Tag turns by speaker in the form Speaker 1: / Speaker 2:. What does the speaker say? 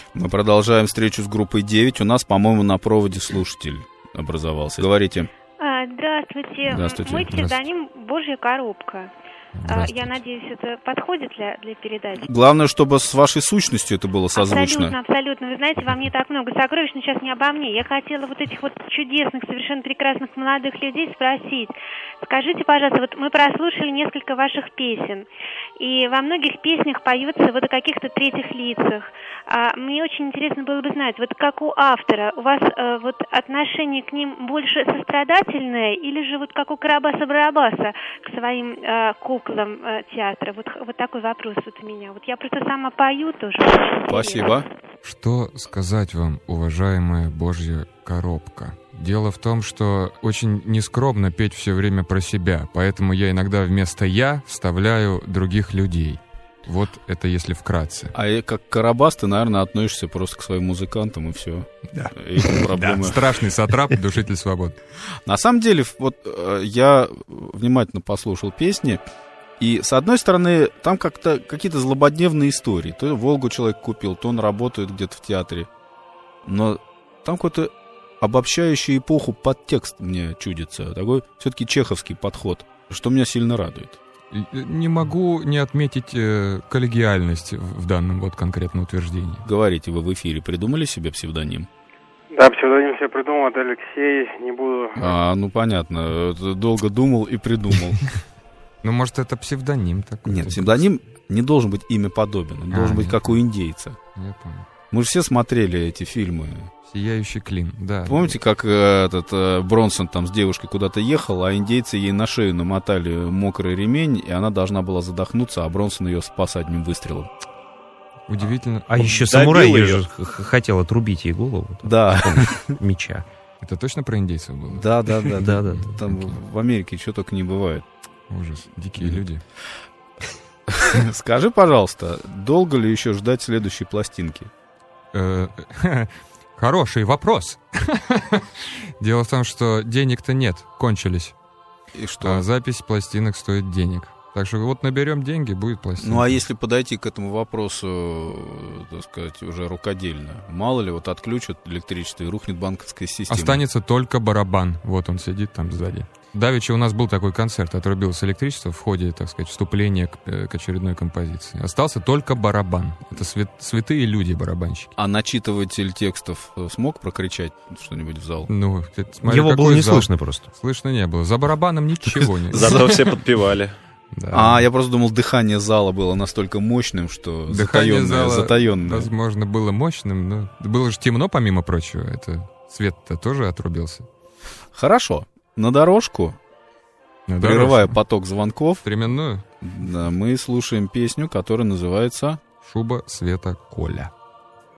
Speaker 1: Мы продолжаем встречу с группой 9. У нас, по-моему, на проводе слушатель образовался. Говорите.
Speaker 2: Здравствуйте.
Speaker 1: Здравствуйте.
Speaker 2: Мой псевдоним «Божья коробка». Я надеюсь, это подходит для передачи.
Speaker 1: Главное, чтобы с вашей сущностью это было созвучно.
Speaker 2: Абсолютно. Вы знаете, во мне так много сокровищ, но сейчас не обо мне. Я хотела вот этих вот чудесных, совершенно прекрасных молодых людей спросить. Скажите, пожалуйста, вот мы прослушали несколько ваших песен, и во многих песнях поются вот о каких-то третьих лицах. Мне очень интересно было бы знать, вот как у автора, у вас вот отношение к ним больше сострадательное, или же вот как у Карабаса-Барабаса к своим куклам театра? Вот такой вопрос вот у меня. Вот я просто сама пою тоже.
Speaker 1: Спасибо.
Speaker 3: Что сказать вам, уважаемая Божья коробка? Дело в том, что очень нескромно петь все время про себя, поэтому я иногда вместо «я» вставляю других людей. Вот это если вкратце.
Speaker 1: А как Карабас ты, наверное, относишься просто к своим музыкантам, и все.
Speaker 3: Да.
Speaker 1: Проблемы.
Speaker 3: Да, страшный сатрап, душитель свобод.
Speaker 1: На самом деле, вот я внимательно послушал песни, и, с одной стороны, там как-то какие-то злободневные истории. То «Волгу» человек купил, то он работает где-то в театре. Но там какой-то обобщающий эпоху подтекст мне чудится. Такой все-таки чеховский подход, что меня сильно радует.
Speaker 3: Не могу не отметить коллегиальность в данном вот конкретном утверждении.
Speaker 1: Говорите, вы в эфире придумали себе псевдоним?
Speaker 4: Да, псевдоним себе придумал, это Алексей, не буду...
Speaker 1: Ну понятно, долго думал и придумал.
Speaker 3: Ну, может, это псевдоним такой?
Speaker 1: Нет, псевдоним не должен быть имя подобен, он должен быть как у индейца.
Speaker 3: Я понял.
Speaker 1: Мы же все смотрели эти фильмы.
Speaker 3: «Сияющий клин», да.
Speaker 1: Помните, как Бронсон там с девушкой куда-то ехал, а индейцы ей на шею намотали мокрый ремень, и она должна была задохнуться, а Бронсон ее спас одним выстрелом.
Speaker 3: Удивительно.
Speaker 5: А еще самурай же хотел отрубить ей голову.
Speaker 1: Да.
Speaker 5: Меча.
Speaker 3: Это точно про индейцев было?
Speaker 1: Да. Там
Speaker 5: Окей.
Speaker 1: в Америке что только не бывает.
Speaker 3: Ужас. Дикие люди.
Speaker 1: Скажи, пожалуйста, долго ли еще ждать следующей пластинки?
Speaker 3: Хороший вопрос. Дело в том, что денег-то нет, кончились.
Speaker 1: И что?
Speaker 3: А запись пластинок стоит денег. Так что вот наберем деньги, будет пластинка.
Speaker 1: Ну, а если подойти к этому вопросу, так сказать, уже рукодельно? Мало ли, вот отключат электричество и рухнет банковская система.
Speaker 3: Останется только барабан. Вот он сидит там сзади. Давеча у нас был такой концерт, отрубилось электричество в ходе, так сказать, вступления к очередной композиции. Остался только барабан. Это святые люди, барабанщики.
Speaker 1: А начитыватель текстов смог прокричать что-нибудь в зал?
Speaker 3: Ну, смотри,
Speaker 5: Его было не
Speaker 3: зал.
Speaker 5: слышно просто.
Speaker 3: Слышно не было. За барабаном ничего не было.
Speaker 6: Зато все подпевали.
Speaker 3: Да.
Speaker 1: Я просто думал, дыхание зала было настолько мощным, что
Speaker 3: Дыхание зала,
Speaker 1: затаённое.
Speaker 3: возможно, было мощным, но было же темно, помимо прочего. Это свет-то тоже отрубился.
Speaker 1: Хорошо. На дорожку, прерывая поток звонков,
Speaker 3: Временную
Speaker 1: да, мы слушаем песню, которая называется
Speaker 3: «Шуба Света Коля».